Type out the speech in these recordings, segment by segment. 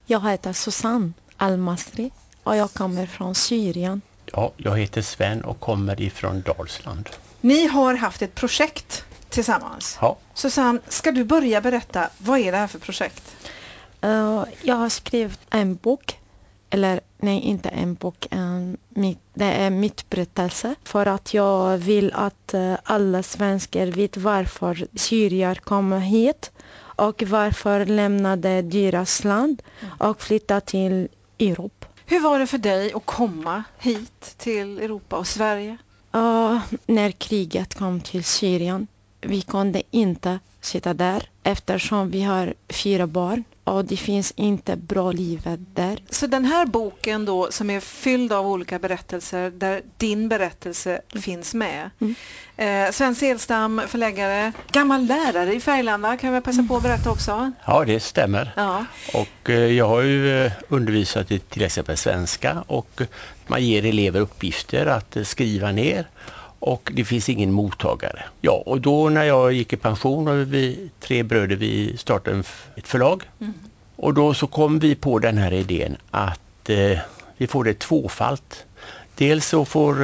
Jag heter Susanne Al-Masri och jag kommer från Syrien. Ja, jag heter Sven och kommer ifrån Dalsland. Ni har haft ett projekt tillsammans. Ja. Susanne, ska du börja berätta, vad är det här för projekt? Jag har skrivit en bok, eller nej, inte en bok, det är mitt berättelse. För att jag vill att alla svenskar vet varför syrier kommer hit och varför lämnade deras land och flyttade till Europa. Hur var det för dig att komma hit till Europa och Sverige? När kriget kom till Syrien, vi kunde inte sitta där eftersom vi har 4 barn och det finns inte bra livet där. Så den här boken då, som är fylld av olika berättelser där din berättelse finns med. Sven Sedstam, förläggare, gammal lärare i Färgelanda, kan vi passa på att berätta också? Ja, det stämmer. Ja. Och jag har ju undervisat i till exempel svenska och man ger elever uppgifter att skriva ner och det finns ingen mottagare. Ja, och då när jag gick i pension och vi 3 bröder, vi startade ett förlag. Och då så kom vi på den här idén att vi får det tvåfalt. Dels så får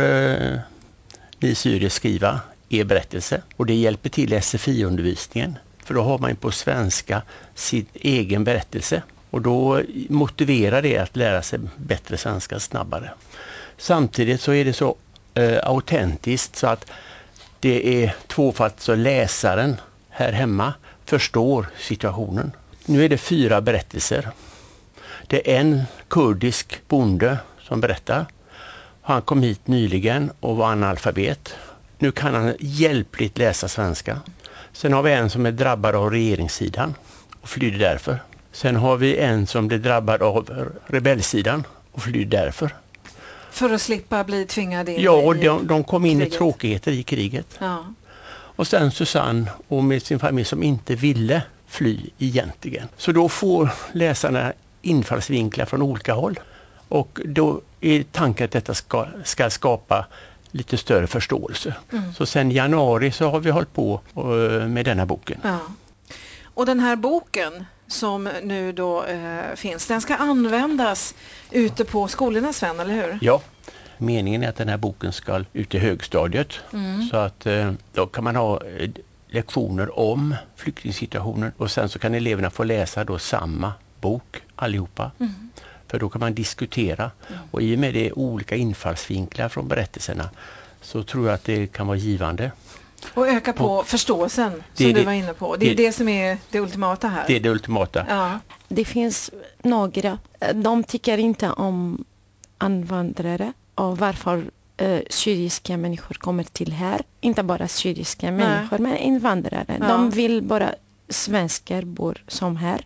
ni syrier skriva er berättelse och det hjälper till SFI-undervisningen. För då har man på svenska sin egen berättelse och då motiverar det att lära sig bättre svenska snabbare. Samtidigt så är det så autentiskt så att det är tvåfalt så läsaren här hemma förstår situationen. Nu är det 4 berättelser. Det är en kurdisk bonde som berättar. Han kom hit nyligen och var analfabet. Nu kan han hjälpligt läsa svenska. Sen har vi en som är drabbad av regeringssidan och flydde därför. Sen har vi en som blir drabbad av rebellsidan och flydde därför. För att slippa bli tvingad in. Ja, och de kom in i tråkigheter i kriget. Ja. Och sen Susanne och med sin familj som inte ville fly egentligen. Så då får läsarna infallsvinklar från olika håll. Och då är tanken att detta ska skapa lite större förståelse. Så sen januari så har vi hållit på med denna boken. Ja. Och den här boken som nu då finns, den ska användas ute på skolorna, Sven, eller hur? Ja, meningen är att den här boken ska ut i högstadiet. Så att då kan man ha lektioner om flyktingsituationen och sen så kan eleverna få läsa då samma bok allihopa. För då kan man diskutera och i och med det olika infallsvinklar från berättelserna så tror jag att det kan vara givande. Och öka på förståelsen som du var inne på. Det är det som är det ultimata här. Det är det ultimata. Ja. Det finns några, de tycker inte om invandrare och varför syriska människor kommer till här. Inte bara syriska människor men invandrare. Ja. De vill bara svenskar bor som här.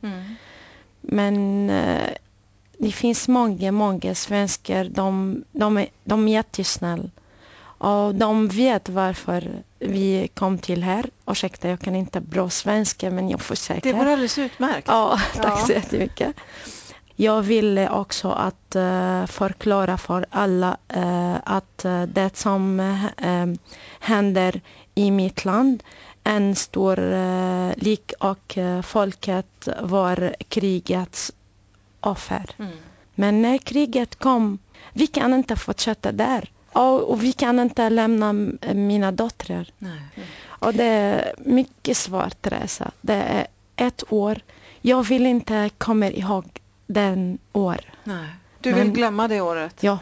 Men det finns många svenskar, de är jättesnälla. Och de vet varför vi kom till här. Ursäkta, jag kan inte bra svenska men jag försöker. Det går alldeles utmärkt. Ja, tack så jättemycket. Jag vill också att förklara för alla att det som händer i mitt land en stor lik och folket var krigets offer. Men när kriget kom, vi kan inte fortsätta där. Och vi kan inte lämna mina döttrar. Och det är mycket svårt resa. Det är 1 år. Jag vill inte komma ihåg den år. Nej. Du vill glömma det året? Ja.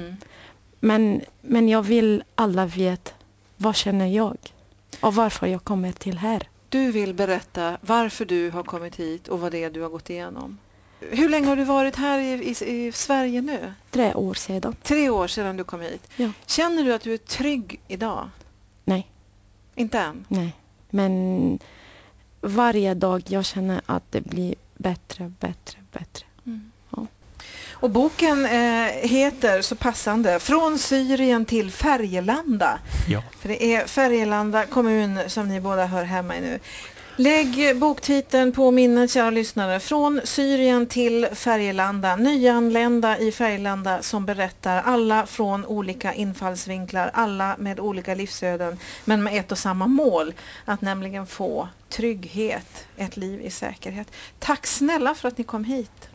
Men jag vill alla veta vad känner jag och varför jag kommer till här. Du vill berätta varför du har kommit hit och vad det är du har gått igenom. Hur länge har du varit här i Sverige nu? 3 år sedan. 3 år sedan du kom hit. Ja. Känner du att du är trygg idag? Nej. Inte än? Nej. Men varje dag jag känner att det blir bättre. Ja. Och boken heter så passande Från Syrien till Färgelanda. Ja. För det är Färgelanda kommun som ni båda hör hemma i nu. Lägg boktiteln på minnet, kära lyssnare. Från Syrien till Färgelanda. Nyanlända i Färgelanda som berättar, alla från olika infallsvinklar, alla med olika livsöden, men med ett och samma mål, att nämligen få trygghet, ett liv i säkerhet. Tack snälla för att ni kom hit.